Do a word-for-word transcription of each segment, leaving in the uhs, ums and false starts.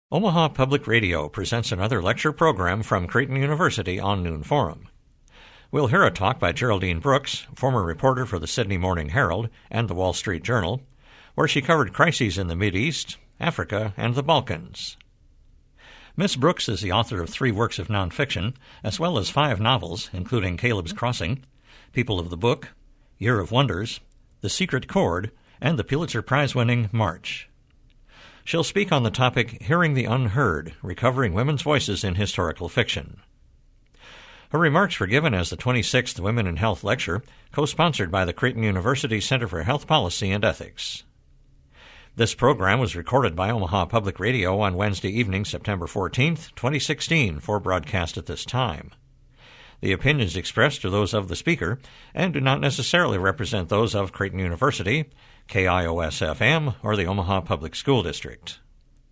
Omaha Public Radio presents another lecture program from Creighton University on Noon Forum. We'll hear a talk by Geraldine Brooks, former reporter for the Sydney Morning Herald and the Wall Street Journal, where she covered crises in the Mideast, Africa, and the Balkans. Miss Brooks is the author of three works of nonfiction, as well as five novels, including Caleb's Crossing, People of the Book, Year of Wonders, The Secret Chord, and the Pulitzer Prize-winning March. She'll speak on the topic Hearing the Unheard, Recovering Women's Voices in Historical Fiction. Her remarks were given as the twenty-sixth Women in Health Lecture, co-sponsored by the Creighton University Center for Health Policy and Ethics. This program was recorded by Omaha Public Radio on Wednesday evening, September fourteenth, twenty sixteen, for broadcast at this time. The opinions expressed are those of the speaker and do not necessarily represent those of Creighton University, K I O S F M, or the Omaha Public School District.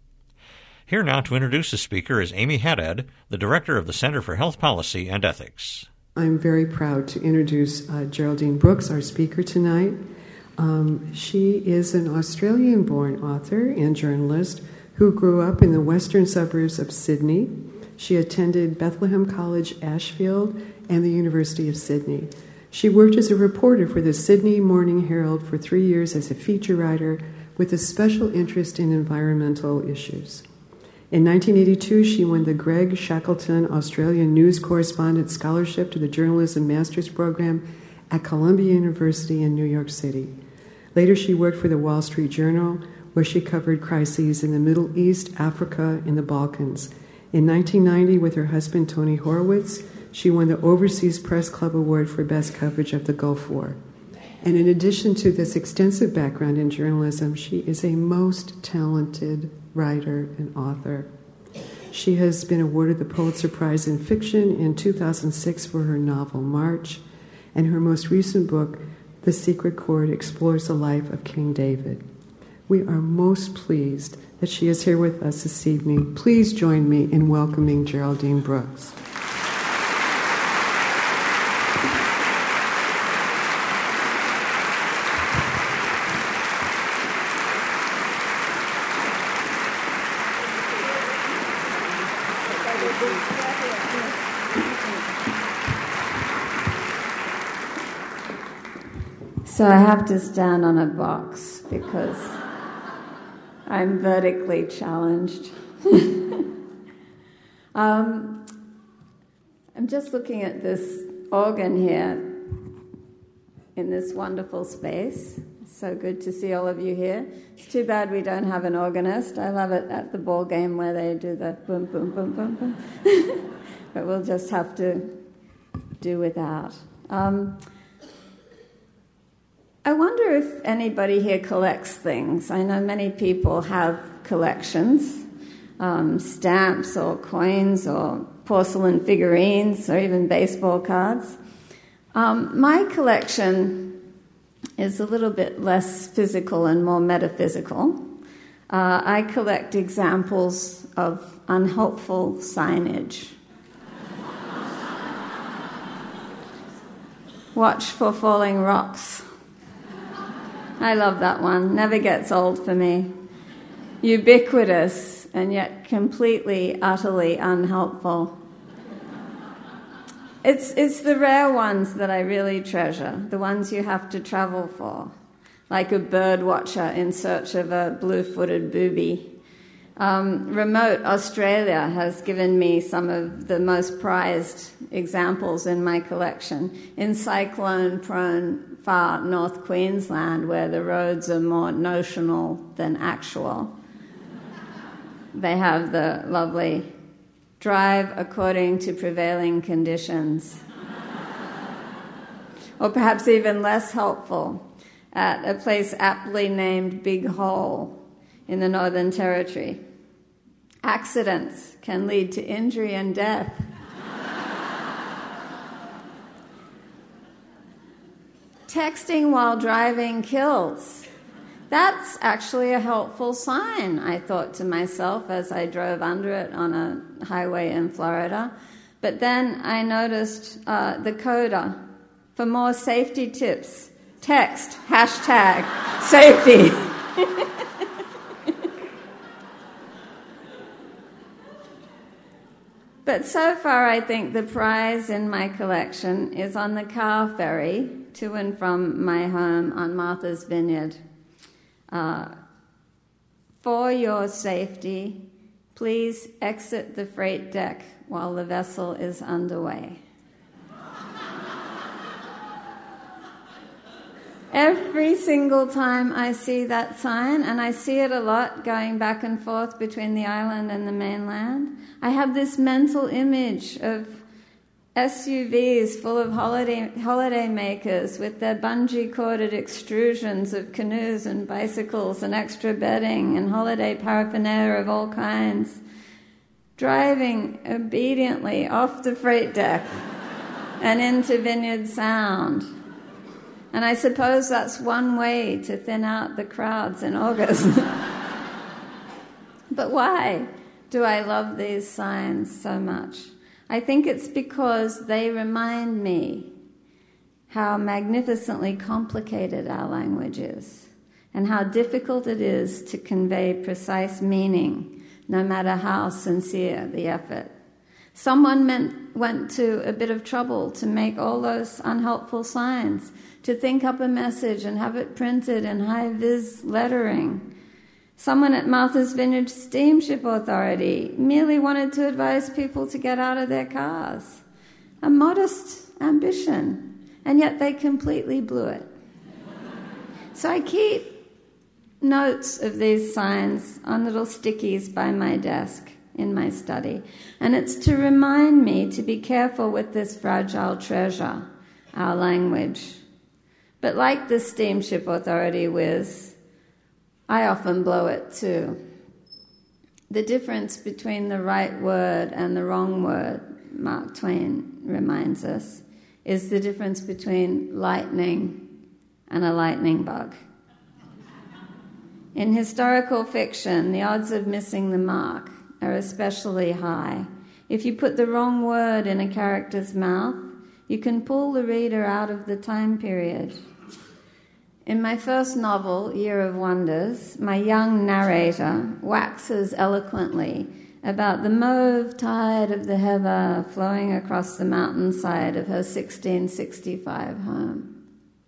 Here now to introduce the speaker is Amy Haddad, the Director of the Center for Health Policy and Ethics. I'm very proud to introduce uh, Geraldine Brooks, our speaker tonight. Um, she is an Australian-born author and journalist who grew up in the western suburbs of Sydney. She attended Bethlehem College, Ashfield, and the University of Sydney. She worked as a reporter for the Sydney Morning Herald for three years as a feature writer with a special interest in environmental issues. In nineteen eighty-two, she won the Greg Shackleton Australian News Correspondent Scholarship to the Journalism Master's Program at Columbia University in New York City. Later, she worked for the Wall Street Journal, where she covered crises in the Middle East, Africa, and the Balkans. In nineteen ninety, with her husband Tony Horowitz, she won the Overseas Press Club Award for Best Coverage of the Gulf War. And in addition to this extensive background in journalism, she is a most talented writer and author. She has been awarded the Pulitzer Prize in Fiction in two thousand six for her novel March, and her most recent book, The Secret Chord, explores the life of King David. We are most pleased that she is here with us this evening. Please join me in welcoming Geraldine Brooks. So I have to stand on a box because I'm vertically challenged. um, I'm just looking at this organ here in this wonderful space. It's so good to see all of you here. It's too bad we don't have an organist. I love it at the ball game where they do the boom, boom, boom, boom, boom. But we'll just have to do without. Um, I wonder if anybody here collects things. I know many people have collections, um, stamps or coins or porcelain figurines or even baseball cards. Um, my collection is a little bit less physical and more metaphysical. Uh, I collect examples of unhelpful signage. Watch for falling rocks. I love that one. Never gets old for me. Ubiquitous and yet completely, utterly unhelpful. It's it's the rare ones that I really treasure, the ones you have to travel for, like a bird watcher in search of a blue-footed booby. Um, remote Australia has given me some of the most prized examples in my collection. In cyclone-prone far North Queensland, where the roads are more notional than actual, they have the lovely drive according to prevailing conditions. Or perhaps even less helpful, at a place aptly named Big Hole in the Northern Territory. Accidents can lead to injury and death. Texting while driving kills. That's actually a helpful sign, I thought to myself as I drove under it on a highway in Florida. But then I noticed uh, the coda. For more safety tips, text hashtag safety. But so far, I think the prize in my collection is on the car ferry to and from my home on Martha's Vineyard. Uh, for your safety, please exit the freight deck while the vessel is underway. Every single time I see that sign, and I see it a lot going back and forth between the island and the mainland, I have this mental image of S U Vs full of holiday holiday makers with their bungee-corded extrusions of canoes and bicycles and extra bedding and holiday paraphernalia of all kinds, driving obediently off the freight deck and into Vineyard Sound. And I suppose that's one way to thin out the crowds in August. But why do I love these signs so much? I think it's because they remind me how magnificently complicated our language is and how difficult it is to convey precise meaning, no matter how sincere the effort. Someone meant, went to a bit of trouble to make all those unhelpful signs, to think up a message and have it printed in high-vis lettering. Someone at Martha's Vineyard Steamship Authority merely wanted to advise people to get out of their cars. A modest ambition, and yet they completely blew it. So I keep notes of these signs on little stickies by my desk in my study, and it's to remind me to be careful with this fragile treasure, our language. But like the Steamship Authority whiz, I often blow it too. The difference between the right word and the wrong word, Mark Twain reminds us, is the difference between lightning and a lightning bug. In historical fiction, the odds of missing the mark are especially high. If you put the wrong word in a character's mouth, you can pull the reader out of the time period. In my first novel, Year of Wonders, my young narrator waxes eloquently about the mauve tide of the Heather flowing across the mountainside of her sixteen sixty-five home.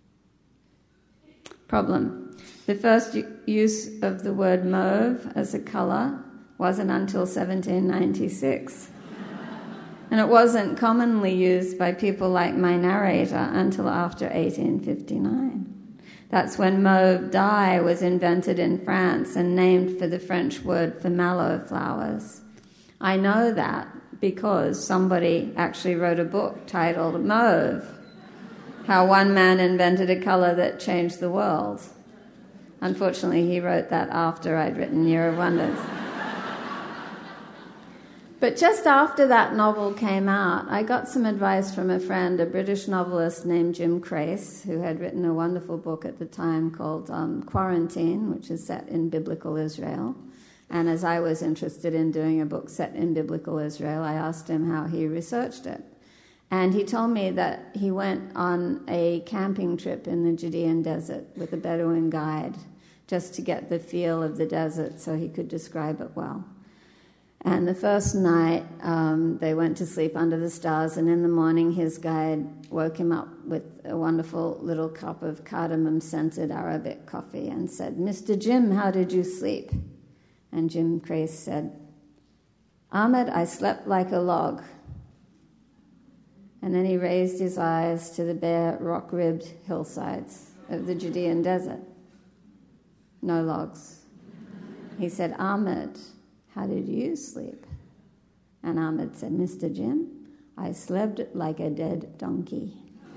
Problem. The first use of the word mauve as a colour wasn't until seventeen ninety-six. And it wasn't commonly used by people like my narrator until after eighteen fifty-nine. That's when mauve dye was invented in France and named for the French word for mallow flowers. I know that because somebody actually wrote a book titled Mauve, How One Man Invented a Color That Changed the World. Unfortunately, he wrote that after I'd written Year of Wonders. But just after that novel came out, I got some advice from a friend, a British novelist named Jim Crace, who had written a wonderful book at the time called um, Quarantine, which is set in biblical Israel. And as I was interested in doing a book set in biblical Israel, I asked him how he researched it. And he told me that he went on a camping trip in the Judean desert with a Bedouin guide just to get the feel of the desert so he could describe it well. And the first night, um, they went to sleep under the stars, and in the morning his guide woke him up with a wonderful little cup of cardamom-scented Arabic coffee and said, "Mister Jim, how did you sleep?" And Jim Crace said, "Ahmed, I slept like a log." And then he raised his eyes to the bare, rock-ribbed hillsides of the Judean desert. No logs. He said, "Ahmed, how did you sleep?" And Ahmed said, "Mister Jim, I slept like a dead donkey."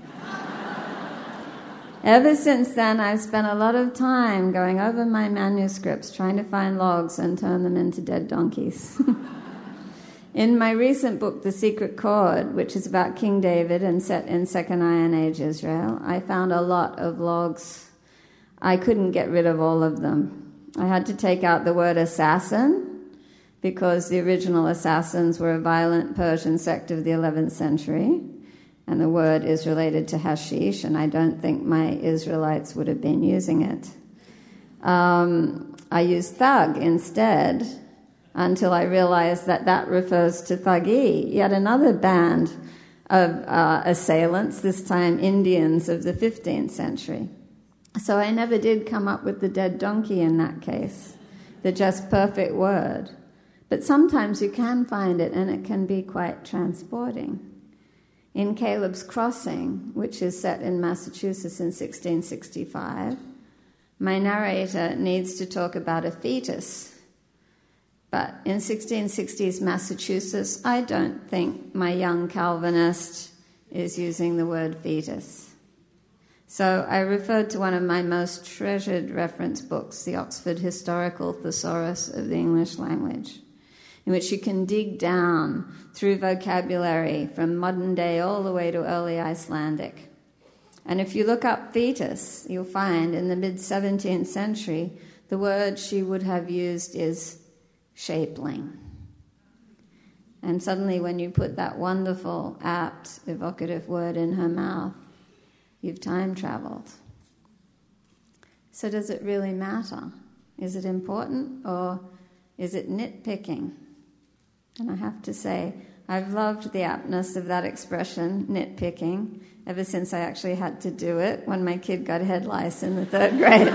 Ever since then, I've spent a lot of time going over my manuscripts, trying to find logs and turn them into dead donkeys. In my recent book, The Secret Chord, which is about King David and set in Second Iron Age Israel, I found a lot of logs. I couldn't get rid of all of them. I had to take out the word assassin, because the original assassins were a violent Persian sect of the eleventh century, and the word is related to hashish, and I don't think my Israelites would have been using it. Um, I used thug instead, until I realized that that refers to Thugee, yet another band of uh, assailants, this time Indians of the fifteenth century. So I never did come up with the dead donkey in that case, the just perfect word. But sometimes you can find it, and it can be quite transporting. In Caleb's Crossing, which is set in Massachusetts in sixteen sixty-five, my narrator needs to talk about a fetus. But in sixteen sixties Massachusetts, I don't think my young Calvinist is using the word fetus. So I referred to one of my most treasured reference books, the Oxford Historical Thesaurus of the English Language, in which you can dig down through vocabulary from modern day all the way to early Icelandic. And if you look up fetus, you'll find in the mid-seventeenth century, the word she would have used is shapeling. And suddenly when you put that wonderful, apt, evocative word in her mouth, you've time traveled. So does it really matter? Is it important, or is it nitpicking? And I have to say, I've loved the aptness of that expression, nitpicking, ever since I actually had to do it when my kid got head lice in the third grade.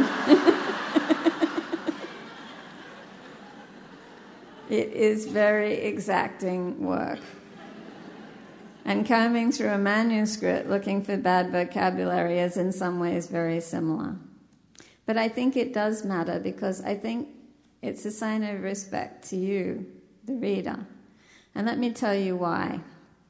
It is very exacting work. And combing through a manuscript looking for bad vocabulary is in some ways very similar. But I think it does matter, because I think it's a sign of respect to you, the reader. And let me tell you why.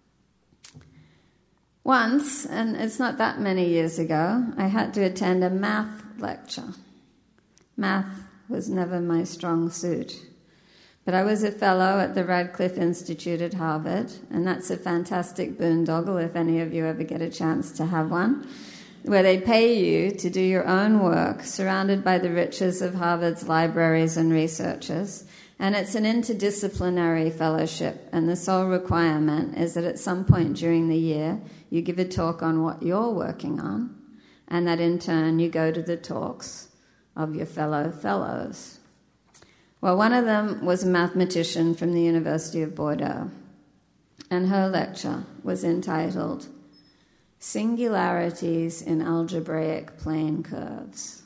Once, and it's not that many years ago, I had to attend a math lecture. Math was never my strong suit. But I was a fellow at the Radcliffe Institute at Harvard, and that's a fantastic boondoggle if any of you ever get a chance to have one, where they pay you to do your own work, surrounded by the riches of Harvard's libraries and researchers. And it's an interdisciplinary fellowship, and the sole requirement is that at some point during the year, you give a talk on what you're working on, and that in turn you go to the talks of your fellow fellows. Well, one of them was a mathematician from the University of Bordeaux, and her lecture was entitled Singularities in Algebraic Plane Curves.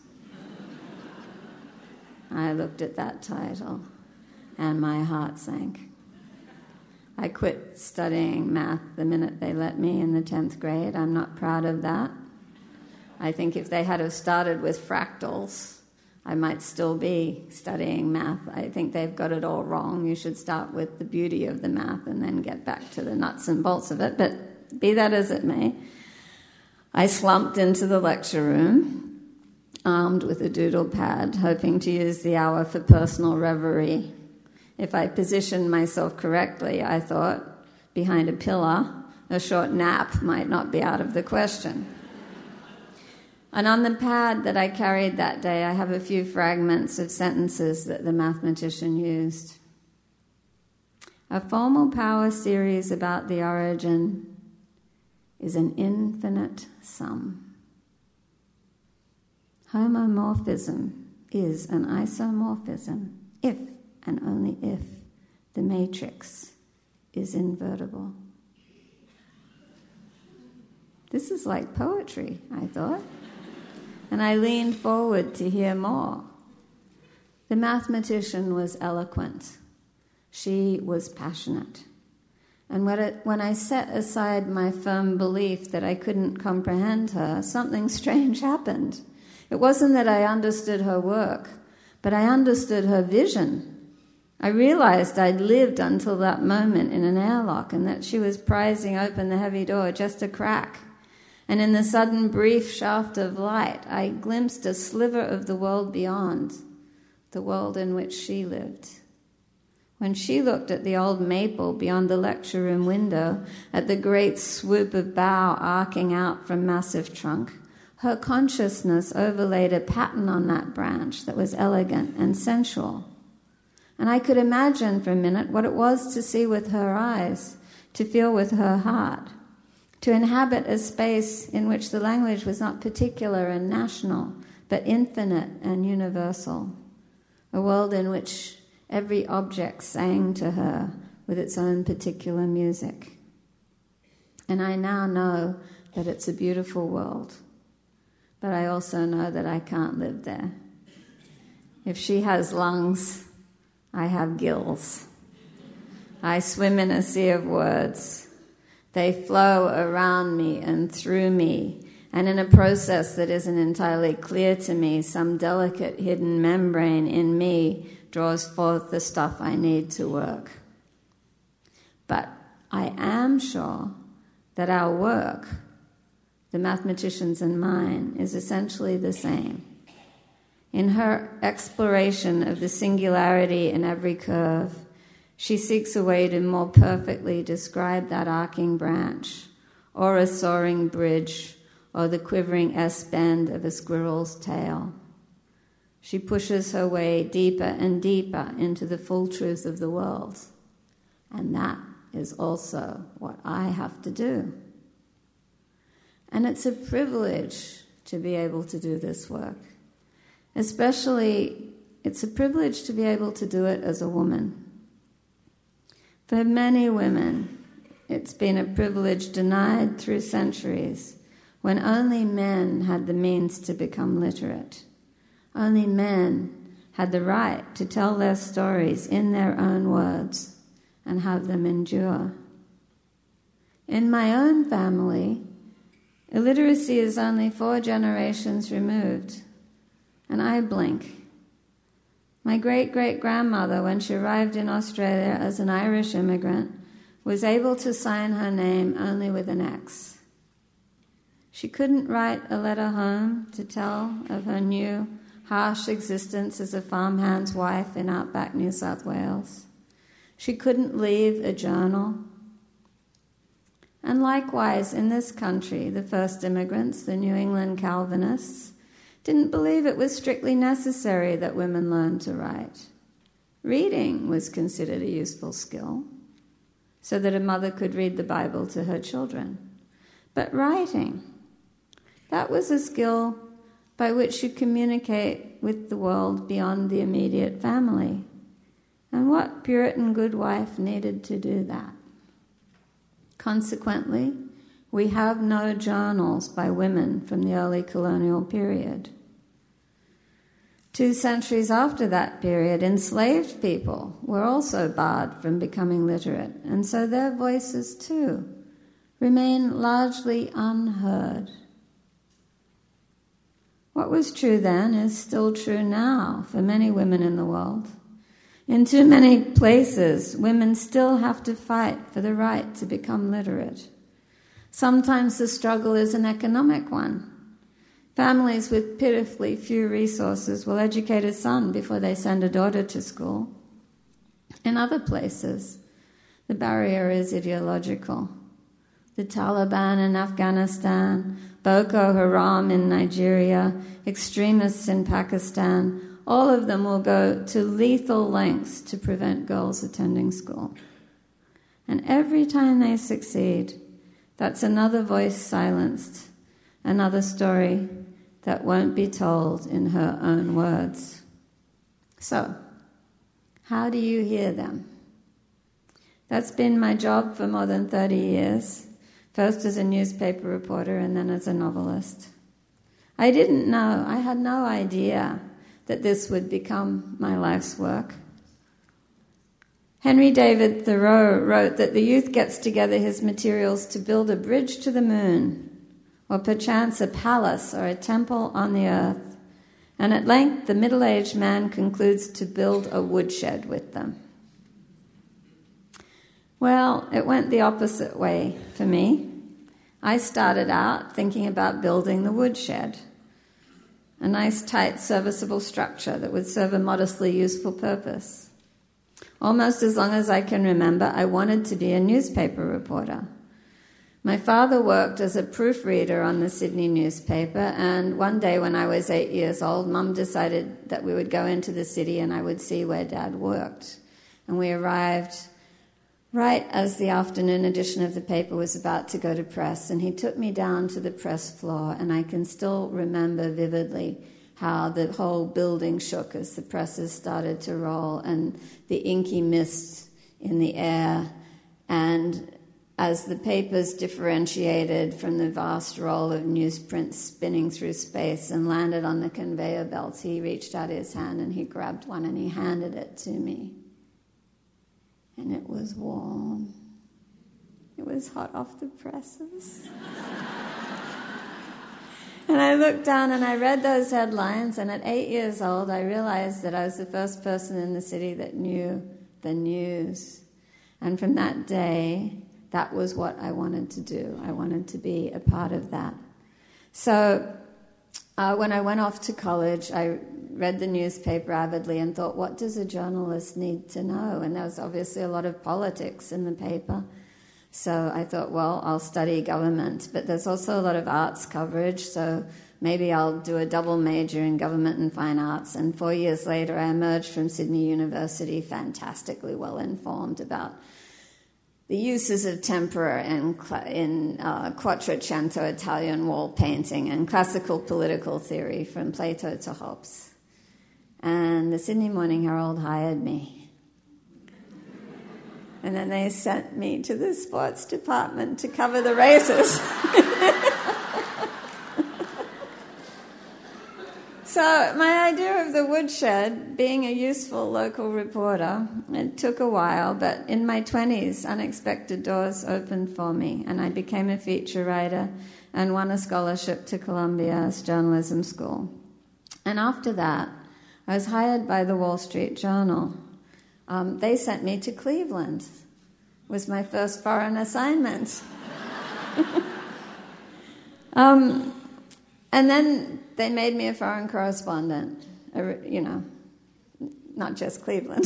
I looked at that title, and my heart sank. I quit studying math the minute they let me in the tenth grade. I'm not proud of that. I think if they had have started with fractals, I might still be studying math. I think they've got it all wrong. You should start with the beauty of the math and then get back to the nuts and bolts of it. But be that as it may, I slumped into the lecture room, armed with a doodle pad, hoping to use the hour for personal reverie. If I positioned myself correctly, I thought, behind a pillar, a short nap might not be out of the question. And on the pad that I carried that day, I have a few fragments of sentences that the mathematician used. A formal power series about the origin is an infinite sum. Homomorphism is an isomorphism if and only if the matrix is invertible. This is like poetry, I thought. And I leaned forward to hear more. The mathematician was eloquent. She was passionate. And when, it, when I set aside my firm belief that I couldn't comprehend her, something strange happened. It wasn't that I understood her work, but I understood her vision. I realized I'd lived until that moment in an airlock, and that she was prizing open the heavy door just a crack. And in the sudden brief shaft of light, I glimpsed a sliver of the world beyond, the world in which she lived. When she looked at the old maple beyond the lecture room window, at the great swoop of bough arcing out from massive trunk, her consciousness overlaid a pattern on that branch that was elegant and sensual. And I could imagine for a minute what it was to see with her eyes, to feel with her heart, to inhabit a space in which the language was not particular and national, but infinite and universal, a world in which Every object sang to her with its own particular music. And I now know that it's a beautiful world, but I also know that I can't live there. If she has lungs, I have gills. I swim in a sea of words. They flow around me and through me, and in a process that isn't entirely clear to me, some delicate hidden membrane in me draws forth the stuff I need to work. But I am sure that our work, the mathematicians and mine, is essentially the same. In her exploration of the singularity in every curve, she seeks a way to more perfectly describe that arcing branch, or a soaring bridge, or the quivering S-bend of a squirrel's tail. She pushes her way deeper and deeper into the full truth of the world. And that is also what I have to do. And it's a privilege to be able to do this work. Especially, it's a privilege to be able to do it as a woman. For many women, it's been a privilege denied through centuries, when only men had the means to become literate. Only men had the right to tell their stories in their own words and have them endure. In my own family, illiteracy is only four generations removed, and I blink. My great-great-grandmother, when she arrived in Australia as an Irish immigrant, was able to sign her name only with an X. She couldn't write a letter home to tell of her new, harsh existence as a farmhand's wife in outback New South Wales. She couldn't leave a journal. And likewise, in this country, the first immigrants, the New England Calvinists, didn't believe it was strictly necessary that women learn to write. Reading was considered a useful skill, so that a mother could read the Bible to her children. But writing, that was a skill by which you communicate with the world beyond the immediate family. And what Puritan good wife needed to do that? Consequently, we have no journals by women from the early colonial period. Two centuries after that period, enslaved people were also barred from becoming literate, and so their voices, too, remain largely unheard. What was true then is still true now for many women in the world. In too many places, women still have to fight for the right to become literate. Sometimes the struggle is an economic one. Families with pitifully few resources will educate a son before they send a daughter to school. In other places, the barrier is ideological. The Taliban in Afghanistan, Boko Haram in Nigeria, extremists in Pakistan, all of them will go to lethal lengths to prevent girls attending school. And every time they succeed, that's another voice silenced, another story that won't be told in her own words. So, how do you hear them? That's been my job for more than thirty years, first as a newspaper reporter and then as a novelist. I didn't know, I had no idea that this would become my life's work. Henry David Thoreau wrote that the youth gets together his materials to build a bridge to the moon, or perchance a palace or a temple on the earth, and at length the middle-aged man concludes to build a woodshed with them. Well, it went the opposite way for me. I started out thinking about building the woodshed, a nice, tight, serviceable structure that would serve a modestly useful purpose. Almost as long as I can remember, I wanted to be a newspaper reporter. My father worked as a proofreader on the Sydney newspaper, and one day when I was eight years old, Mum decided that we would go into the city and I would see where Dad worked. And we arrived right as the afternoon edition of the paper was about to go to press, and he took me down to the press floor, and I can still remember vividly how the whole building shook as the presses started to roll, and the inky mist in the air, and as the papers differentiated from the vast roll of newsprint spinning through space and landed on the conveyor belts, he reached out his hand and he grabbed one and he handed it to me. And it was warm. It was hot off the presses. And I looked down and I read those headlines, and at eight years old I realized that I was the first person in the city that knew the news. And from that day, that was what I wanted to do. I wanted to be a part of that. So uh, when I went off to college, I read the newspaper avidly and thought, what does a journalist need to know? And there was obviously a lot of politics in the paper. So I thought, well, I'll study government. But there's also a lot of arts coverage, so maybe I'll do a double major in government and fine arts. And four years later, I emerged from Sydney University fantastically well-informed about the uses of tempera in, in uh, Quattrocento Italian wall painting and classical political theory from Plato to Hobbes. And the Sydney Morning Herald hired me. And then they sent me to the sports department to cover the races. So my idea of the woodshed, being a useful local reporter, it took a while, but in my twenties, unexpected doors opened for me, and I became a feature writer and won a scholarship to Columbia's journalism school. And after that, I was hired by the Wall Street Journal. Um, they sent me to Cleveland. It was my first foreign assignment. um, and then they made me a foreign correspondent, you know, not just Cleveland.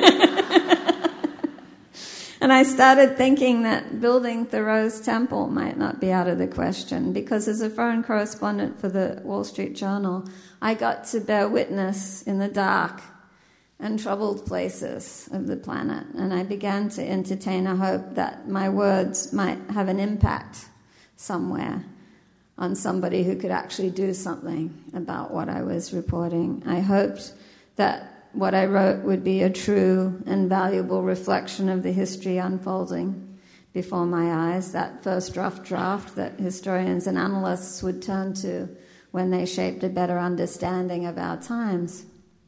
And I started thinking that building Thoreau's temple might not be out of the question, because as a foreign correspondent for the Wall Street Journal, I got to bear witness in the dark and troubled places of the planet, and I began to entertain a hope that my words might have an impact somewhere on somebody who could actually do something about what I was reporting. I hoped that what I wrote would be a true and valuable reflection of the history unfolding before my eyes, that first rough draft that historians and analysts would turn to when they shaped a better understanding of our times.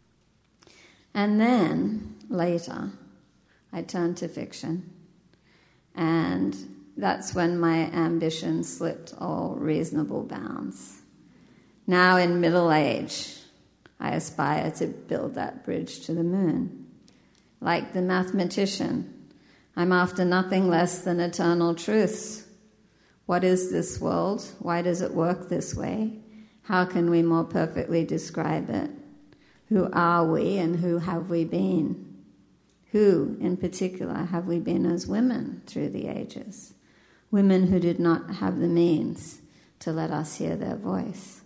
And then, later, I turned to fiction, and that's when my ambition slipped all reasonable bounds. Now in middle age, I aspire to build that bridge to the moon. Like the mathematician, I'm after nothing less than eternal truths. What is this world? Why does it work this way? How can we more perfectly describe it? Who are we and who have we been? Who, in particular, have we been as women through the ages? Women who did not have the means to let us hear their voice.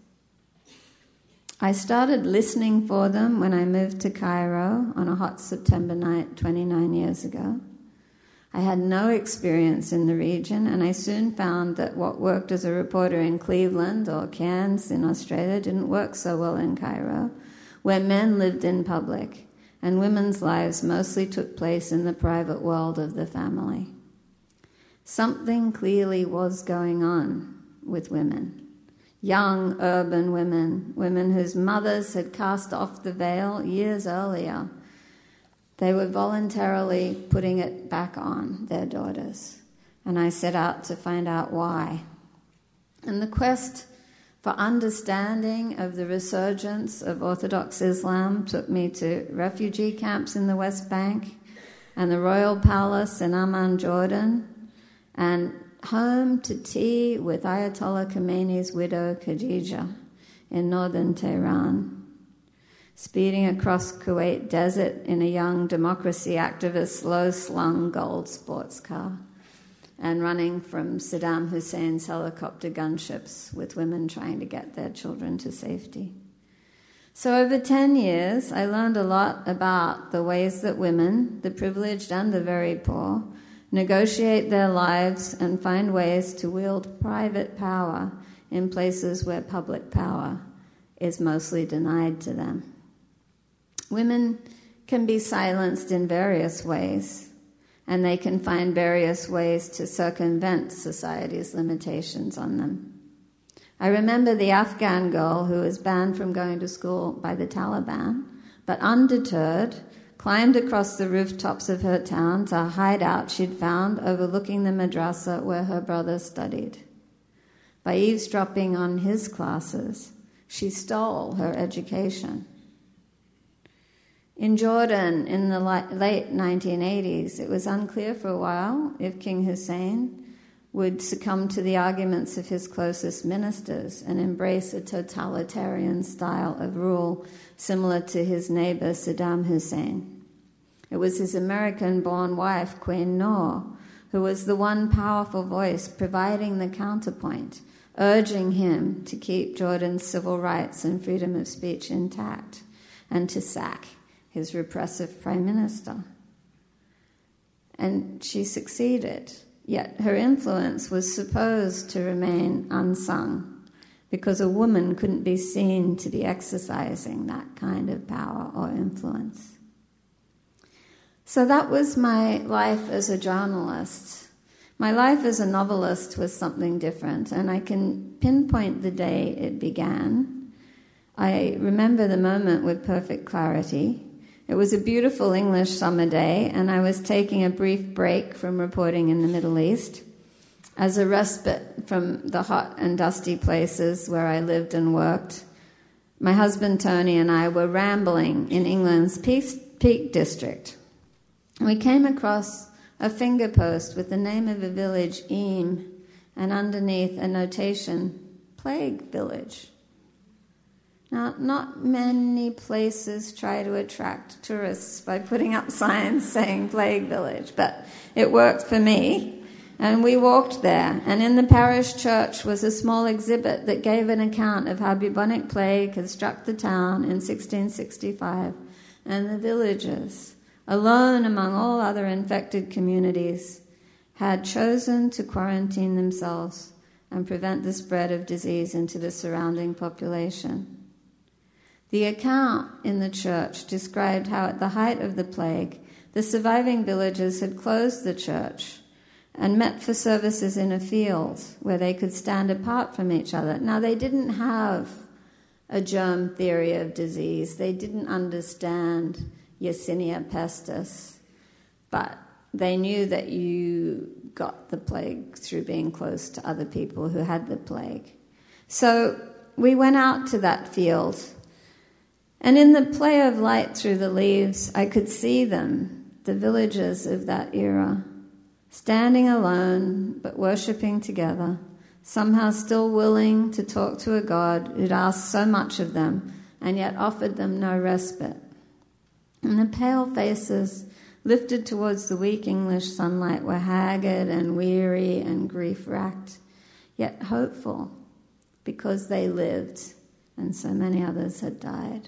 I started listening for them when I moved to Cairo on a hot September night twenty-nine years ago. I had no experience in the region, and I soon found that what worked as a reporter in Cleveland or Cairns in Australia didn't work so well in Cairo, where men lived in public and women's lives mostly took place in the private world of the family. Something clearly was going on with women. Young urban women, women whose mothers had cast off the veil years earlier. They were voluntarily putting it back on their daughters. And I set out to find out why. And the quest for understanding of the resurgence of Orthodox Islam took me to refugee camps in the West Bank and the Royal Palace in Amman, Jordan, and home to tea with Ayatollah Khomeini's widow, Khadija, in northern Tehran. Speeding across Kuwait desert in a young democracy activist's low-slung gold sports car, and running from Saddam Hussein's helicopter gunships with women trying to get their children to safety. So over ten years, I learned a lot about the ways that women, the privileged and the very poor, negotiate their lives and find ways to wield private power in places where public power is mostly denied to them. Women can be silenced in various ways, and they can find various ways to circumvent society's limitations on them. I remember the Afghan girl who was banned from going to school by the Taliban, but undeterred, climbed across the rooftops of her town to a hideout she'd found overlooking the madrasa where her brother studied. By eavesdropping on his classes, she stole her education. In Jordan, in the late nineteen eighties, it was unclear for a while if King Hussein would succumb to the arguments of his closest ministers and embrace a totalitarian style of rule similar to his neighbor Saddam Hussein. It was his American-born wife, Queen Noor, who was the one powerful voice providing the counterpoint, urging him to keep Jordan's civil rights and freedom of speech intact and to sack his repressive prime minister. And she succeeded, yet her influence was supposed to remain unsung because a woman couldn't be seen to be exercising that kind of power or influence. So that was my life as a journalist. My life as a novelist was something different, and I can pinpoint the day it began. I remember the moment with perfect clarity. It was a beautiful English summer day, and I was taking a brief break from reporting in the Middle East as a respite from the hot and dusty places where I lived and worked. My husband Tony and I were rambling in England's Peak District. We came across a finger post with the name of a village, Eyam, and underneath a notation, Plague Village. Now, not many places try to attract tourists by putting up signs saying Plague Village, but it worked for me. And we walked there, and in the parish church was a small exhibit that gave an account of how bubonic plague had struck the town in sixteen sixty-five, and the villagers, alone among all other infected communities, had chosen to quarantine themselves and prevent the spread of disease into the surrounding population. The account in the church described how at the height of the plague, the surviving villagers had closed the church and met for services in a field where they could stand apart from each other. Now, they didn't have a germ theory of disease. They didn't understand Yersinia pestis, but they knew that you got the plague through being close to other people who had the plague. So we went out to that field, and in the play of light through the leaves, I could see them, the villagers of that era, standing alone but worshipping together, somehow still willing to talk to a God who'd asked so much of them and yet offered them no respite. And the pale faces lifted towards the weak English sunlight were haggard and weary and grief-racked, yet hopeful because they lived and so many others had died.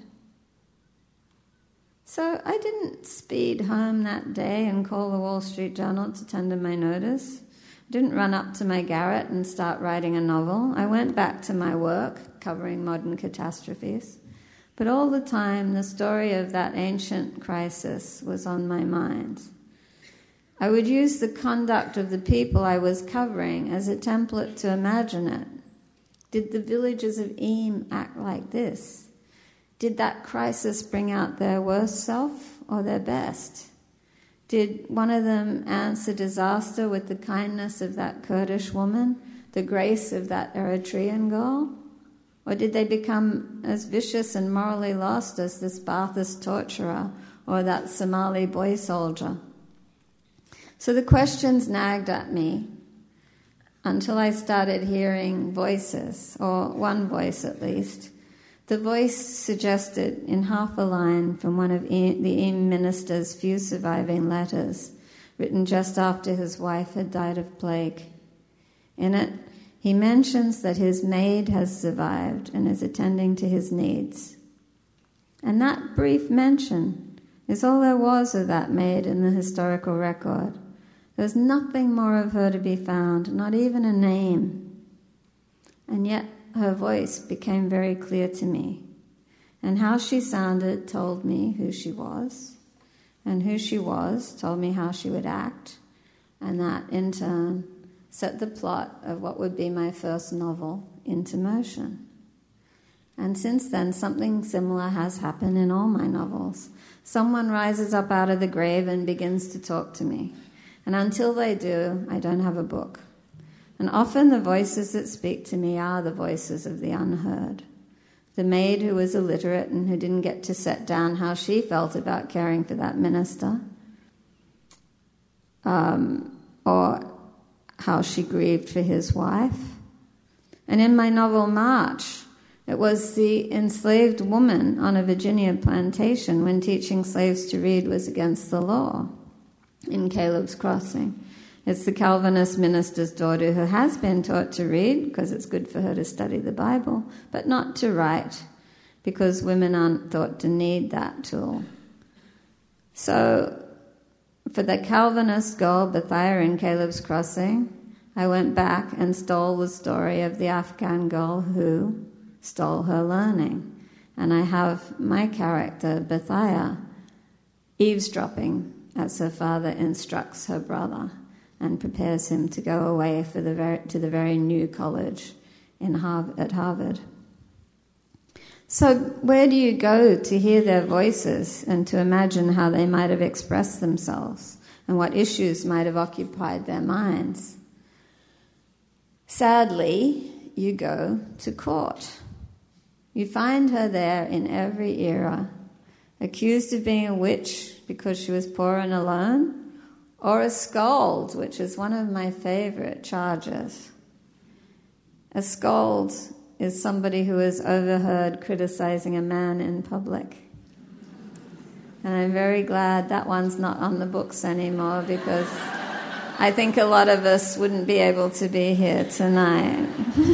So I didn't speed home that day and call the Wall Street Journal to tender my notice. I didn't run up to my garret and start writing a novel. I went back to my work, covering modern catastrophes. But all the time, the story of that ancient crisis was on my mind. I would use the conduct of the people I was covering as a template to imagine it. Did the villagers of Eyam act like this? Did that crisis bring out their worst self or their best? Did one of them answer disaster with the kindness of that Kurdish woman, the grace of that Eritrean girl? Or did they become as vicious and morally lost as this Baathist torturer or that Somali boy soldier? So the questions nagged at me until I started hearing voices, or one voice at least. The voice suggested in half a line from one of the Eyam minister's few surviving letters, written just after his wife had died of plague. In it, he mentions that his maid has survived and is attending to his needs. And that brief mention is all there was of that maid in the historical record. There's nothing more of her to be found, not even a name. And yet, her voice became very clear to me. And how she sounded told me who she was, and who she was told me how she would act, and that, in turn, set the plot of what would be my first novel into motion. And since then, something similar has happened in all my novels. Someone rises up out of the grave and begins to talk to me. And until they do, I don't have a book. And often the voices that speak to me are the voices of the unheard. The maid who was illiterate and who didn't get to set down how she felt about caring for that minister, um, or how she grieved for his wife. And in my novel March, it was the enslaved woman on a Virginia plantation when teaching slaves to read was against the law in Caleb's Crossing. It's the Calvinist minister's daughter who has been taught to read because it's good for her to study the Bible, but not to write because women aren't thought to need that tool. So for the Calvinist girl, Bethiah in Caleb's Crossing, I went back and stole the story of the Afghan girl who stole her learning. And I have my character, Bethiah, eavesdropping as her father instructs her brother and prepares him to go away for the very, to the very new college in Harvard, at Harvard. So where do you go to hear their voices and to imagine how they might have expressed themselves and what issues might have occupied their minds? Sadly, you go to court. You find her there in every era, accused of being a witch because she was poor and alone, or a scold, which is one of my favorite charges. A scold is somebody who is overheard criticizing a man in public. And I'm very glad that one's not on the books anymore because I think a lot of us wouldn't be able to be here tonight.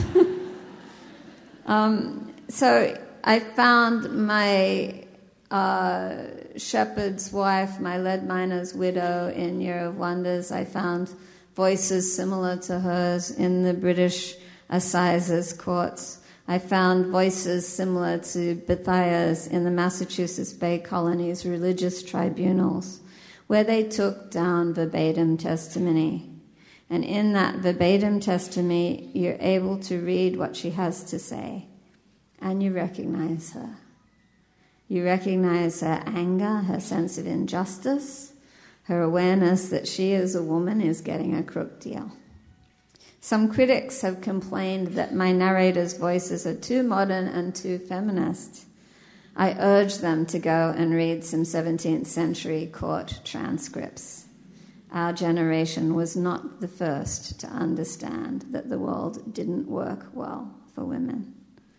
um, so I found my uh, shepherd's wife, my lead miner's widow in Year of Wonders. I found voices similar to hers in the British Assizes courts. I found voices similar to Bethiah's in the Massachusetts Bay Colony's religious tribunals, where they took down verbatim testimony. And in that verbatim testimony, you're able to read what she has to say, and you recognize her. You recognize her anger, her sense of injustice, her awareness that she as a woman is getting a crook deal. Some critics have complained that my narrator's voices are too modern and too feminist. I urge them to go and read some seventeenth century court transcripts. Our generation was not the first to understand that the world didn't work well for women.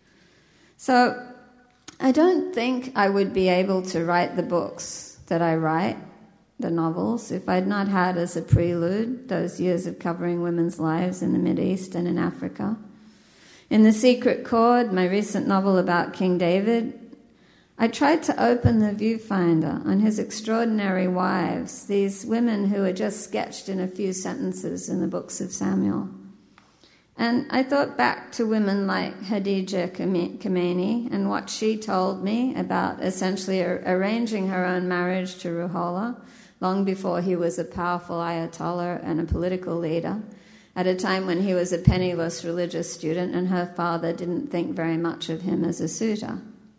So I don't think I would be able to write the books that I write, the novels, if I'd not had as a prelude those years of covering women's lives in the Mideast and in Africa. In The Secret Chord, my recent novel about King David, I tried to open the viewfinder on his extraordinary wives, these women who are just sketched in a few sentences in the books of Samuel. And I thought back to women like Hadija Khamenei and what she told me about essentially arranging her own marriage to Ruhollah long before he was a powerful Ayatollah and a political leader, at a time when he was a penniless religious student and her father didn't think very much of him as a suitor.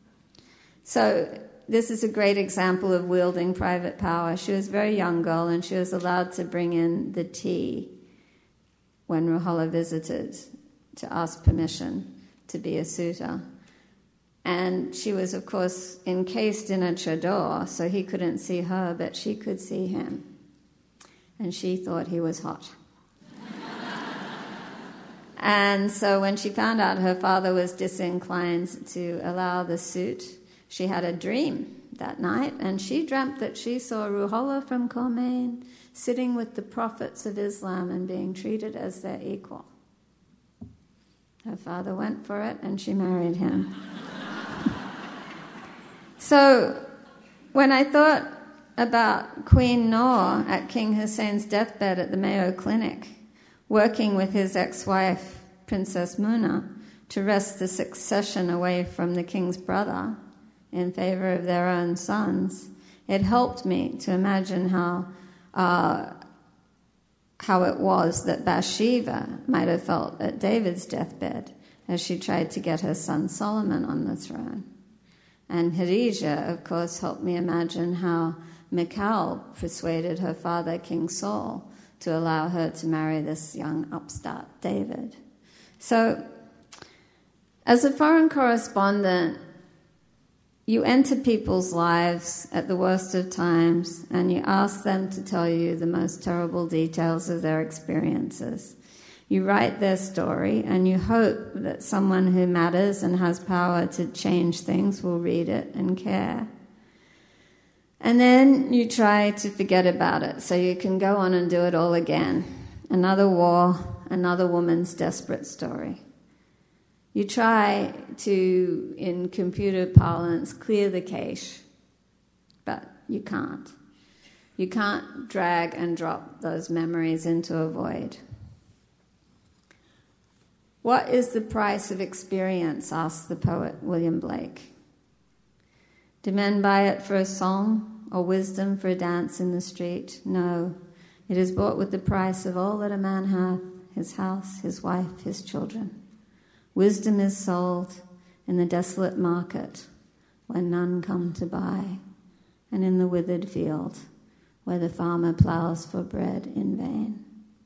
So this is a great example of wielding private power. She was a very young girl and she was allowed to bring in the tea when Ruhollah visited to ask permission to be a suitor. And she was, of course, encased in a chador, so he couldn't see her, but she could see him. And she thought he was hot. And so when she found out her father was disinclined to allow the suit, she had a dream that night, and she dreamt that she saw Ruhollah from Khomeini sitting with the prophets of Islam and being treated as their equal. Her father went for it, and she married him. So when I thought about Queen Noor at King Hussein's deathbed at the Mayo Clinic, working with his ex-wife, Princess Muna, to wrest the succession away from the king's brother in favor of their own sons, it helped me to imagine how uh, how it was that Bathsheba might have felt at David's deathbed as she tried to get her son Solomon on the throne. And Hadijah, of course, helped me imagine how Michal persuaded her father, King Saul, to allow her to marry this young upstart David. So, as a foreign correspondent, you enter people's lives at the worst of times and you ask them to tell you the most terrible details of their experiences. You write their story and you hope that someone who matters and has power to change things will read it and care. And then you try to forget about it so you can go on and do it all again. Another war, another woman's desperate story. You try to, in computer parlance, clear the cache, but you can't. You can't drag and drop those memories into a void. What is the price of experience, asks the poet William Blake. Do men buy it for a song or wisdom for a dance in the street? No, it is bought with the price of all that a man hath, his house, his wife, his children. Wisdom is sold in the desolate market when none come to buy, and in the withered field where the farmer ploughs for bread in vain.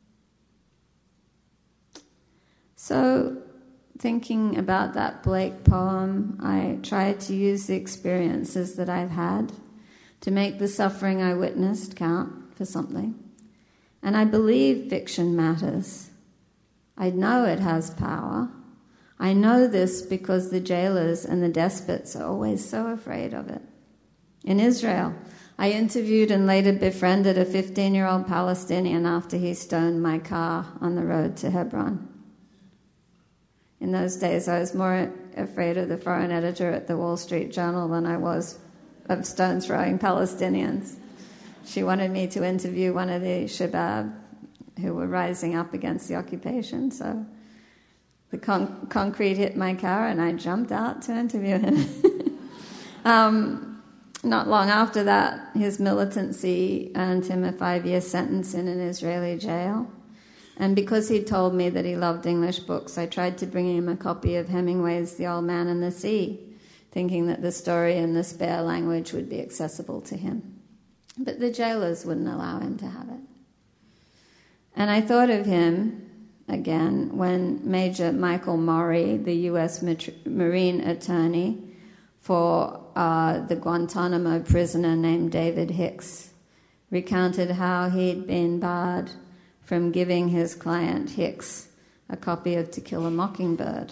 So, thinking about that Blake poem, I tried to use the experiences that I've had to make the suffering I witnessed count for something. And I believe fiction matters. I know it has power. I know this because the jailers and the despots are always so afraid of it. In Israel, I interviewed and later befriended a fifteen-year-old Palestinian after he stoned my car on the road to Hebron. In those days, I was more afraid of the foreign editor at the Wall Street Journal than I was of stone-throwing Palestinians. She wanted me to interview one of the Shabab who were rising up against the occupation, so the con- concrete hit my car and I jumped out to interview him. um, not long after that, his militancy earned him a five-year sentence in an Israeli jail. And because he told me that he loved English books, I tried to bring him a copy of Hemingway's The Old Man and the Sea, thinking that the story in the spare language would be accessible to him. But the jailers wouldn't allow him to have it. And I thought of him again when Major Michael Maury, the U S Marine attorney for uh, the Guantanamo prisoner named David Hicks, recounted how he'd been barred from giving his client Hicks a copy of To Kill a Mockingbird.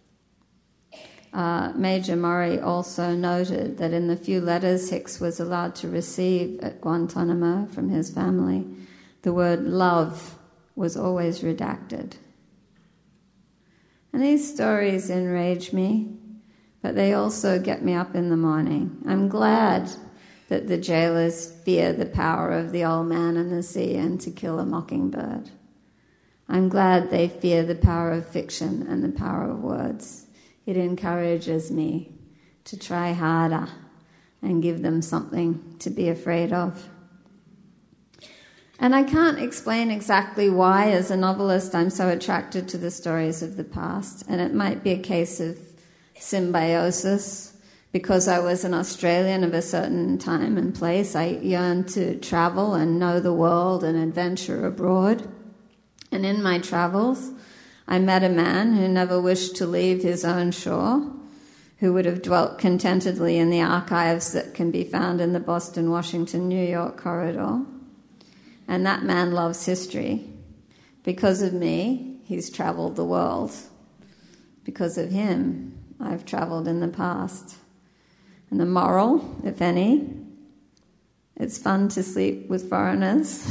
Uh, Major Maury also noted that in the few letters Hicks was allowed to receive at Guantanamo from his family, the word love was always redacted. And these stories enrage me, but they also get me up in the morning. I'm glad that the jailers fear the power of the old man and the sea and To Kill a Mockingbird. I'm glad they fear the power of fiction and the power of words. It encourages me to try harder and give them something to be afraid of. And I can't explain exactly why, as a novelist, I'm so attracted to the stories of the past. And it might be a case of symbiosis. Because I was an Australian of a certain time and place, I yearned to travel and know the world and adventure abroad. And in my travels, I met a man who never wished to leave his own shore, who would have dwelt contentedly in the archives that can be found in the Boston, Washington, New York corridor. And that man loves history. Because of me, he's traveled the world. Because of him, I've traveled in the past. And the moral, if any, it's fun to sleep with foreigners.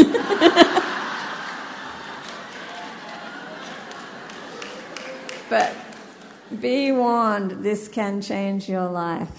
But be warned, this can change your life.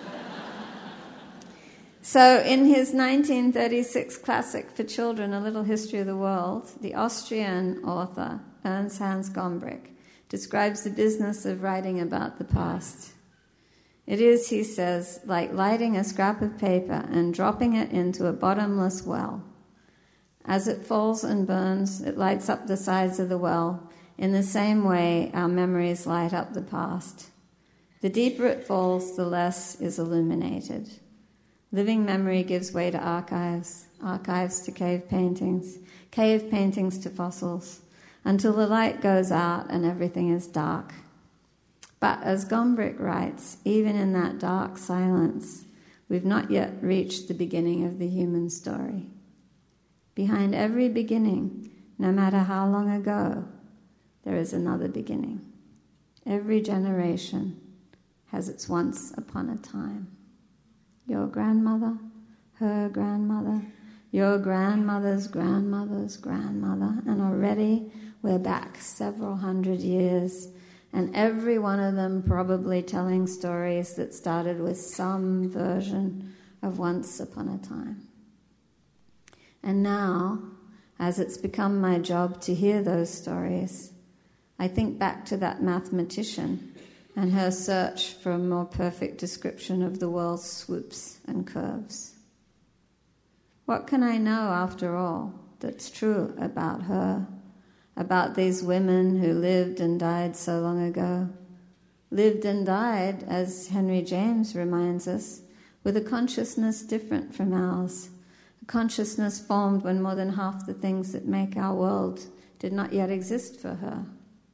So in his nineteen thirty-six classic for children, A Little History of the World, the Austrian author, Ernst Hans Gombrich, describes the business of writing about the past. It is, he says, like lighting a scrap of paper and dropping it into a bottomless well. As it falls and burns, it lights up the sides of the well. In the same way, our memories light up the past. The deeper it falls, the less is illuminated. Living memory gives way to archives, archives to cave paintings, cave paintings to fossils, until the light goes out and everything is dark. But as Gombrich writes, even in that dark silence, we've not yet reached the beginning of the human story. Behind every beginning, no matter how long ago, there is another beginning. Every generation has its once upon a time. Your grandmother, her grandmother, your grandmother's grandmother's grandmother, and already we're back several hundred years, and every one of them probably telling stories that started with some version of once upon a time. And now, as it's become my job to hear those stories, I think back to that mathematician and her search for a more perfect description of the world's swoops and curves. What can I know, after all, that's true about her, about these women who lived and died so long ago? Lived and died, as Henry James reminds us, with a consciousness different from ours, a consciousness formed when more than half the things that make our world did not yet exist for her.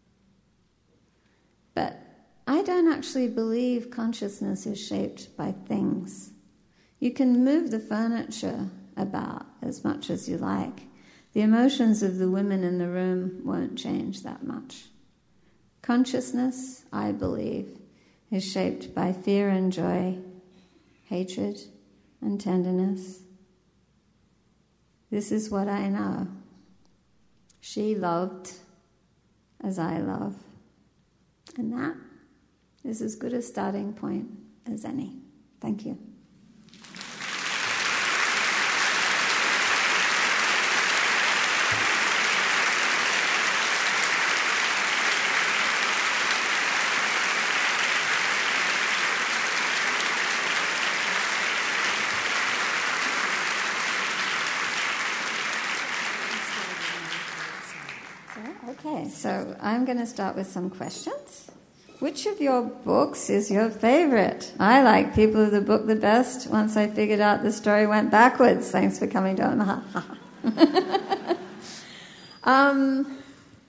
But I don't actually believe consciousness is shaped by things. You can move the furniture about as much as you like. The emotions of the women in the room won't change that much. Consciousness, I believe, is shaped by fear and joy, hatred and tenderness. This is what I know. She loved as I love. And that is as good a starting point as any. Thank you. Okay, so I'm going to start with some questions. Which of your books is your favorite? I like People of the Book the best. Once I figured out the story went backwards. Thanks for coming to Omaha. um,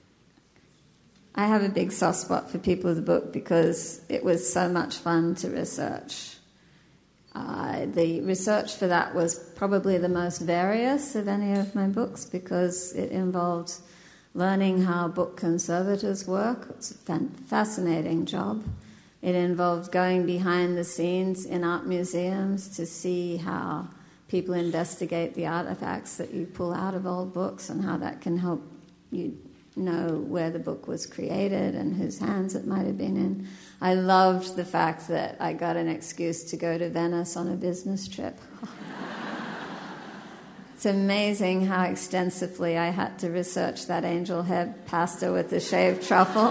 I have a big soft spot for People of the Book because it was so much fun to research. Uh, the research for that was probably the most various of any of my books because it involved learning how book conservators work. It's a fascinating job. It involved going behind the scenes in art museums to see how people investigate the artifacts that you pull out of old books and how that can help you know where the book was created and whose hands it might have been in. I loved the fact that I got an excuse to go to Venice on a business trip. It's amazing how extensively I had to research that angel head pasta with the shaved truffle.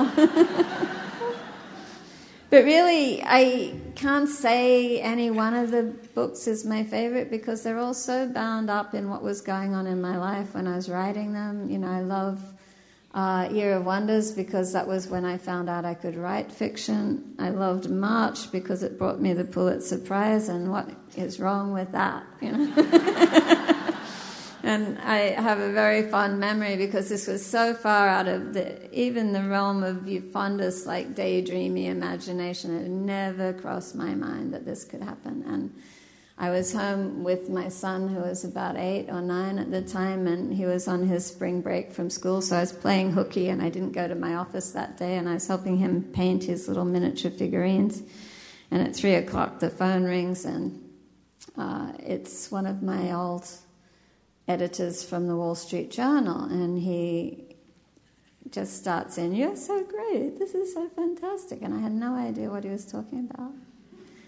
But really, I can't say any one of the books is my favorite because they're all so bound up in what was going on in my life when I was writing them. You know, I love uh, Year of Wonders because that was when I found out I could write fiction. I loved March because it brought me the Pulitzer Prize, and what is wrong with that, you know? And I have a very fond memory because this was so far out of the, even the realm of your fondest, like, daydreamy imagination. It never crossed my mind that this could happen. And I was home with my son, who was about eight or nine at the time, and he was on his spring break from school, so I was playing hooky, and I didn't go to my office that day, and I was helping him paint his little miniature figurines. And at three o'clock, the phone rings, and uh, it's one of my old editors from the Wall Street Journal, and he just starts in, "You're so great, this is so fantastic," and I had no idea what he was talking about.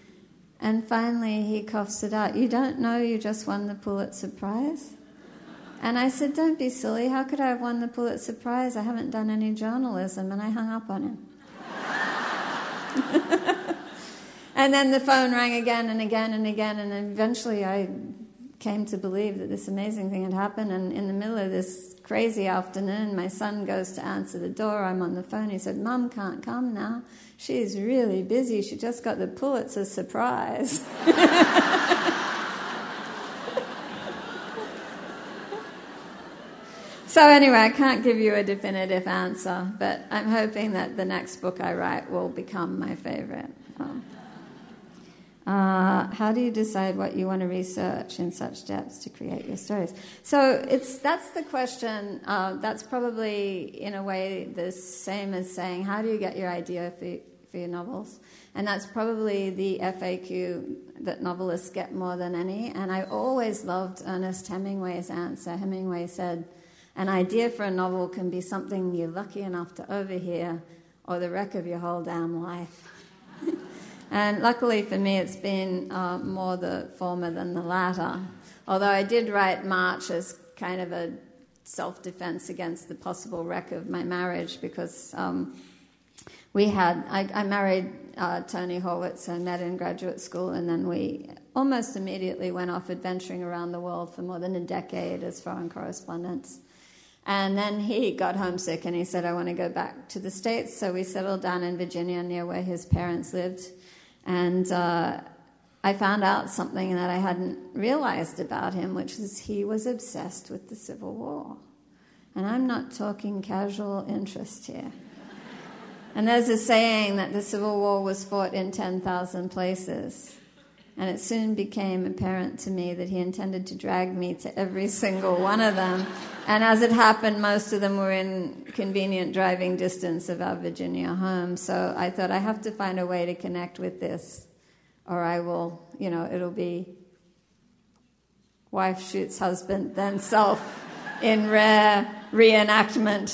And finally he coughs it out, "You don't know you just won the Pulitzer Prize?" And I said, don't be silly. How could I have won the Pulitzer Prize? I haven't done any journalism. And I hung up on him. And then the phone rang again and again and again. And eventually I came to believe that this amazing thing had happened. And in the middle of this crazy afternoon, my son goes to answer the door. I'm on the phone. He said, Mum can't come now. She's really busy. She just got the Pulitzer surprise. So anyway, I can't give you a definitive answer, but I'm hoping that the next book I write will become my favorite. Um, uh, how do you decide what you want to research in such depths to create your stories? So it's that's the question. Uh, that's probably, in a way, the same as saying, how do you get your idea for, for your novels? And that's probably the F A Q that novelists get more than any. And I always loved Ernest Hemingway's answer. Hemingway said, an idea for a novel can be something you're lucky enough to overhear or the wreck of your whole damn life. And luckily for me, it's been uh, more the former than the latter. Although I did write March as kind of a self-defense against the possible wreck of my marriage because um, we had, I, I married uh, Tony Horwitz. I met in graduate school, and then we almost immediately went off adventuring around the world for more than a decade as foreign correspondents. And then he got homesick and he said, I want to go back to the States. So we settled down in Virginia near where his parents lived. And uh, I found out something that I hadn't realized about him, which is he was obsessed with the Civil War. And I'm not talking casual interest here. And there's a saying that the Civil War was fought in ten thousand places. And it soon became apparent to me that he intended to drag me to every single one of them. And as it happened, most of them were in convenient driving distance of our Virginia home. So I thought, I have to find a way to connect with this, or I will, you know, it'll be wife shoots husband, then self in rare reenactment.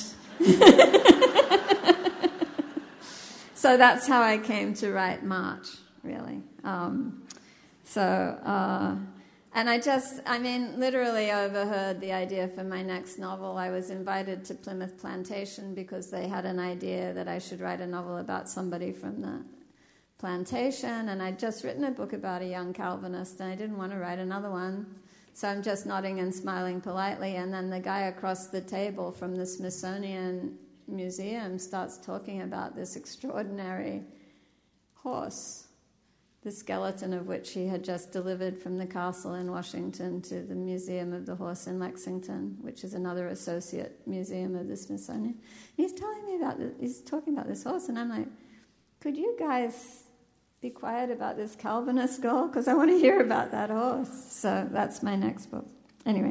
So that's how I came to write March, really. Um, So, uh, and I just, I mean, literally overheard the idea for my next novel. I was invited to Plymouth Plantation because they had an idea that I should write a novel about somebody from the plantation, and I'd just written a book about a young Calvinist, and I didn't want to write another one. So I'm just nodding and smiling politely, and then the guy across the table from the Smithsonian Museum starts talking about this extraordinary horse, the skeleton of which he had just delivered from the castle in Washington to the Museum of the Horse in Lexington, which is another associate museum of the Smithsonian. And he's telling me about this, he's talking about this horse, and I'm like, could you guys be quiet about this Calvinist girl? Because I want to hear about that horse. So that's my next book. Anyway.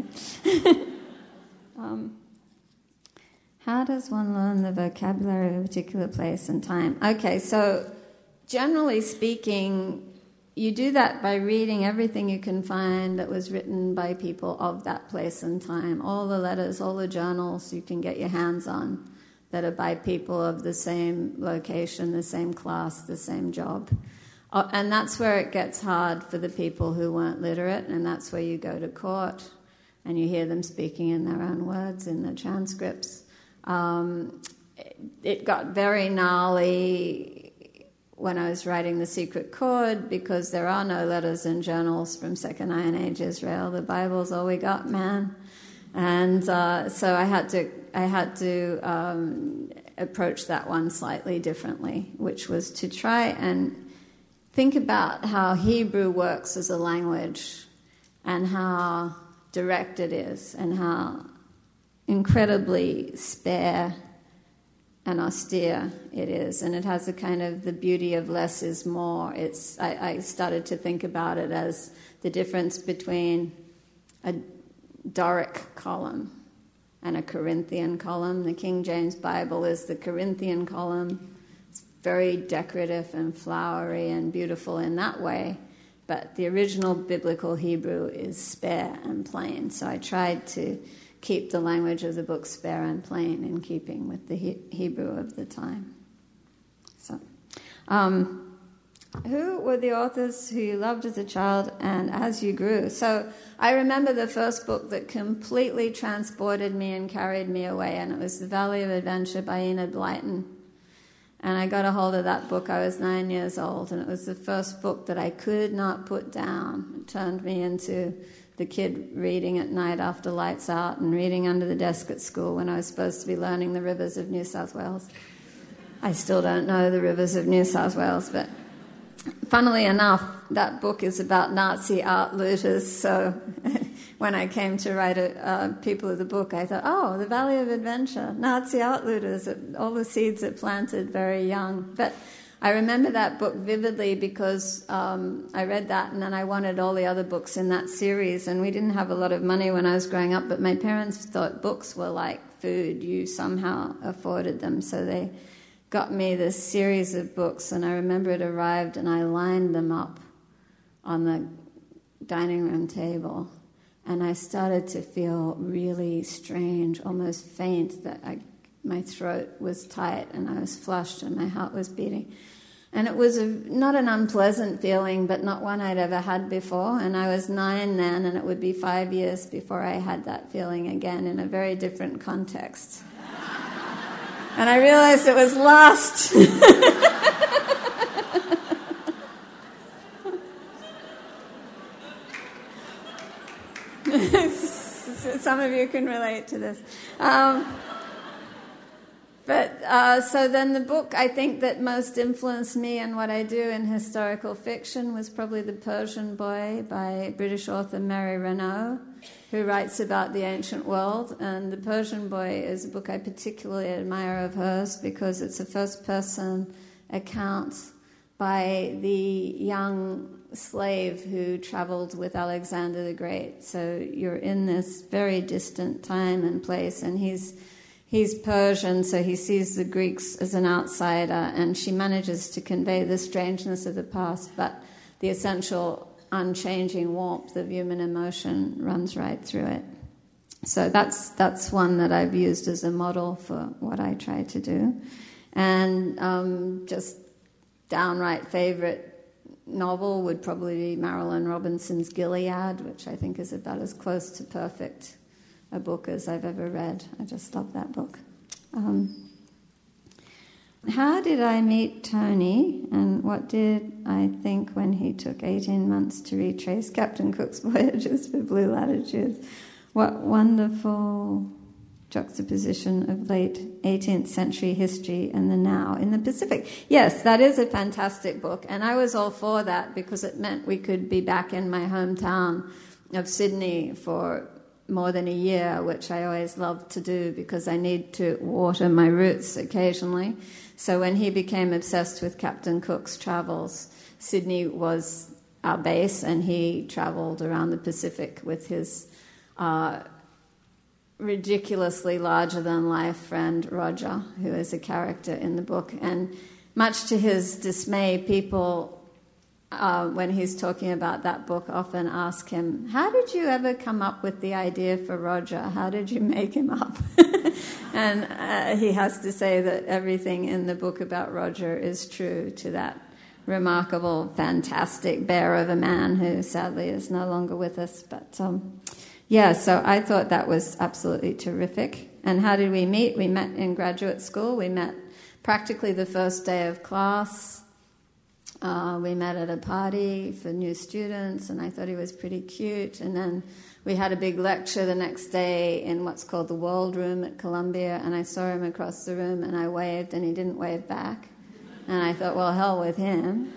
um, how does one learn the vocabulary of a particular place and time? Okay, so generally speaking, you do that by reading everything you can find that was written by people of that place and time. All the letters, all the journals you can get your hands on that are by people of the same location, the same class, the same job. Uh, and that's where it gets hard for the people who weren't literate, and that's where you go to court and you hear them speaking in their own words in the transcripts. Um, it, it got very gnarly when I was writing The Secret Chord, because there are no letters and journals from Second Iron Age Israel. The Bible's all we got, man. And uh, so I had to I had to um, approach that one slightly differently, which was to try and think about how Hebrew works as a language and how direct it is and how incredibly spare and austere it is, and it has a kind of the beauty of less is more. It's I, I started to think about it as the difference between a Doric column and a Corinthian column. The King James Bible is the Corinthian column. It's very decorative and flowery and beautiful in that way, but the original biblical Hebrew is spare and plain. So I tried to keep the language of the book spare and plain in keeping with the he- Hebrew of the time. So, um, who were the authors who you loved as a child and as you grew? So I remember the first book that completely transported me and carried me away, and it was The Valley of Adventure by Enid Blyton. And I got a hold of that book. I was nine years old, and it was the first book that I could not put down. It turned me into the kid reading at night after lights out and reading under the desk at school when I was supposed to be learning the rivers of New South Wales. I still don't know the rivers of New South Wales, but funnily enough, that book is about Nazi art looters, so when I came to write a uh, people of the book, I thought, oh, The Valley of Adventure, Nazi art looters, all the seeds are planted very young. But I remember that book vividly because um, I read that and then I wanted all the other books in that series, and we didn't have a lot of money when I was growing up, but my parents thought books were like food. You somehow afforded them, so they got me this series of books, and I remember it arrived and I lined them up on the dining room table, and I started to feel really strange, almost faint, that I, my throat was tight and I was flushed and my heart was beating. And it was a, not an unpleasant feeling, but not one I'd ever had before, and I was nine then, and it would be five years before I had that feeling again in a very different context. And I realized it was lust. Some of you can relate to this. Um, but uh, so then the book, I think, that most influenced me in what I do in historical fiction was probably The Persian Boy by British author Mary Renault, who writes about the ancient world. And The Persian Boy is a book I particularly admire of hers because it's a first-person account by the young slave who traveled with Alexander the Great. So you're in this very distant time and place, and he's he's Persian, so he sees the Greeks as an outsider, and she manages to convey the strangeness of the past, but the essential unchanging warmth of human emotion runs right through it. So that's that's one that I've used as a model for what I try to do. And um, just downright favorite novel would probably be Marilyn Robinson's Gilead, which I think is about as close to perfect a book as I've ever read. I just love that book. Um, how did I meet Tony, and what did I think when he took eighteen months to retrace Captain Cook's voyages for Blue Latitudes? What wonderful juxtaposition of late eighteenth century history and the now in the Pacific. Yes, that is a fantastic book, and I was all for that because it meant we could be back in my hometown of Sydney for more than a year, which I always loved to do because I need to water my roots occasionally. So when he became obsessed with Captain Cook's travels, Sydney was our base, and he traveled around the Pacific with his uh, ridiculously larger-than-life friend Roger, who is a character in the book. And much to his dismay, people, uh, when he's talking about that book, often ask him, how did you ever come up with the idea for Roger? How did you make him up? And uh, he has to say that everything in the book about Roger is true to that remarkable, fantastic bear of a man who sadly is no longer with us. But um, yeah, so I thought that was absolutely terrific. And how did we meet? We met in graduate school. We met practically the first day of class. Uh, we met at a party for new students, and I thought he was pretty cute. And then we had a big lecture the next day in what's called the World Room at Columbia, and I saw him across the room, and I waved, and he didn't wave back. And I thought, well, hell with him.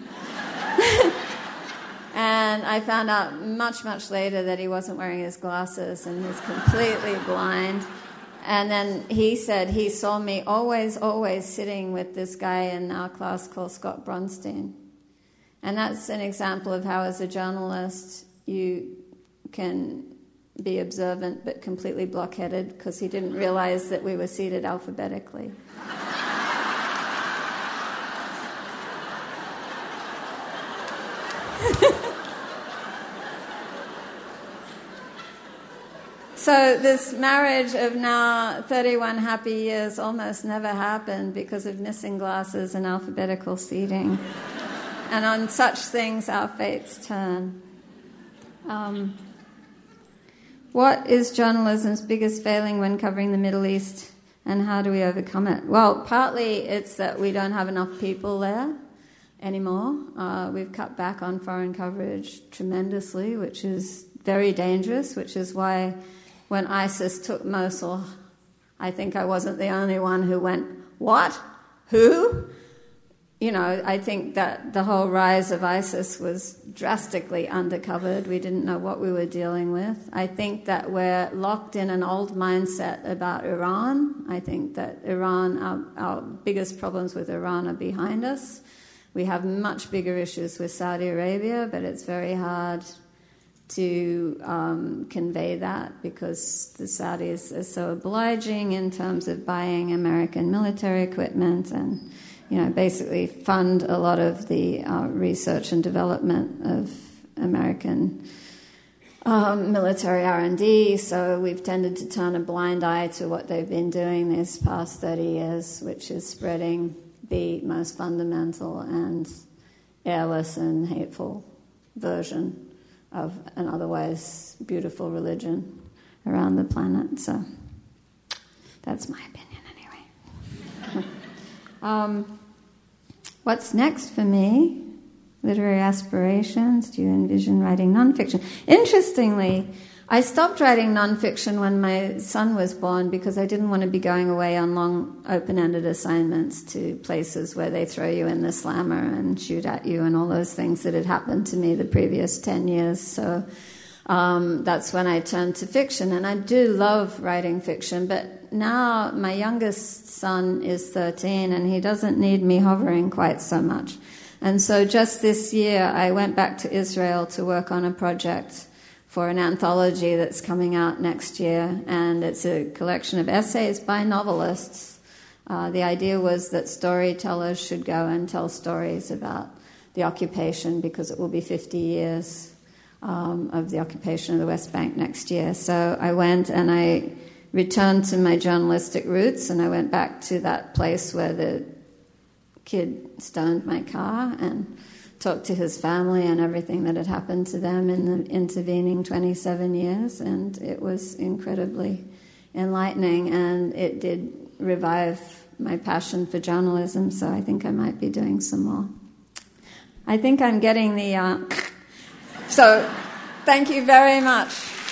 And I found out much, much later that he wasn't wearing his glasses and he was completely blind. And then he said he saw me always, always sitting with this guy in our class called Scott Bronstein. And that's an example of how, as a journalist, you can be observant but completely blockheaded, because he didn't realize that we were seated alphabetically. So this marriage of now thirty-one happy years almost never happened because of missing glasses and alphabetical seating. and on such things our fates turn. Um, what is journalism's biggest failing when covering the Middle East, and how do we overcome it? Well, partly it's that we don't have enough people there anymore. Uh, we've cut back on foreign coverage tremendously, which is very dangerous, which is why when ISIS took Mosul, I think I wasn't the only one who went, what? Who? You know, I think that the whole rise of ISIS was drastically undercovered. We didn't know what we were dealing with. I think that we're locked in an old mindset about Iran. I think that Iran, our, our biggest problems with Iran are behind us. We have much bigger issues with Saudi Arabia, but it's very hard to um, convey that because the Saudis are so obliging in terms of buying American military equipment and, you know, basically fund a lot of the uh, research and development of American um, military R and D. So we've tended to turn a blind eye to what they've been doing these past thirty years, which is spreading the most fundamental and airless and hateful version of an otherwise beautiful religion around the planet. So that's my opinion anyway. um, what's next for me? Literary aspirations. Do you envision writing nonfiction? Interestingly, I stopped writing nonfiction when my son was born because I didn't want to be going away on long open-ended assignments to places where they throw you in the slammer and shoot at you and all those things that had happened to me the previous ten years. So um, that's when I turned to fiction. And I do love writing fiction, but now my youngest son is thirteen and he doesn't need me hovering quite so much. And so just this year I went back to Israel to work on a project for an anthology that's coming out next year, and it's a collection of essays by novelists. Uh, the idea was that storytellers should go and tell stories about the occupation because it will be fifty years um, of the occupation of the West Bank next year. So I went and I returned to my journalistic roots, and I went back to that place where the kid stoned my car and talked to his family and everything that had happened to them in the intervening twenty-seven years, and it was incredibly enlightening, and it did revive my passion for journalism, so I think I might be doing some more. I think I'm getting the... Uh... So, thank you very much.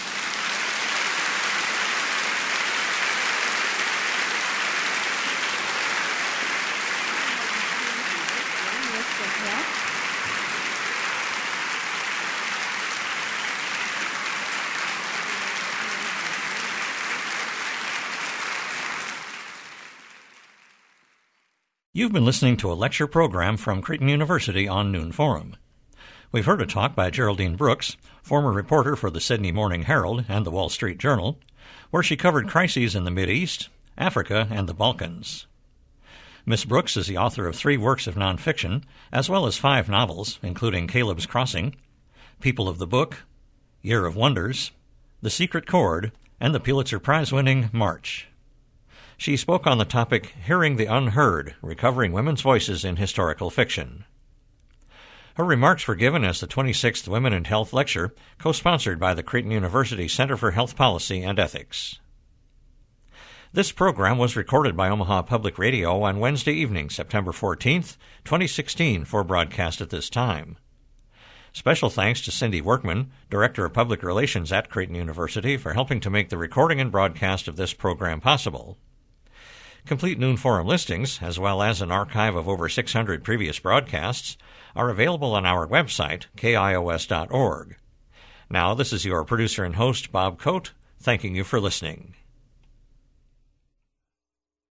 You've been listening to a lecture program from Creighton University on Noon Forum. We've heard a talk by Geraldine Brooks, former reporter for the Sydney Morning Herald and the Wall Street Journal, where she covered crises in the Mideast, Africa, and the Balkans. Miss Brooks is the author of three works of nonfiction, as well as five novels, including Caleb's Crossing, People of the Book, Year of Wonders, The Secret Chord, and the Pulitzer Prize-winning March. She spoke on the topic, Hearing the Unheard, Recovering Women's Voices in Historical Fiction. Her remarks were given as the twenty-sixth Women and Health Lecture, co-sponsored by the Creighton University Center for Health Policy and Ethics. This program was recorded by Omaha Public Radio on Wednesday evening, September fourteenth, twenty sixteen, for broadcast at this time. Special thanks to Cindy Workman, Director of Public Relations at Creighton University, for helping to make the recording and broadcast of this program possible. Complete Noon Forum listings, as well as an archive of over six hundred previous broadcasts, are available on our website, K I O S dot org. Now, this is your producer and host, Bob Coate, thanking you for listening.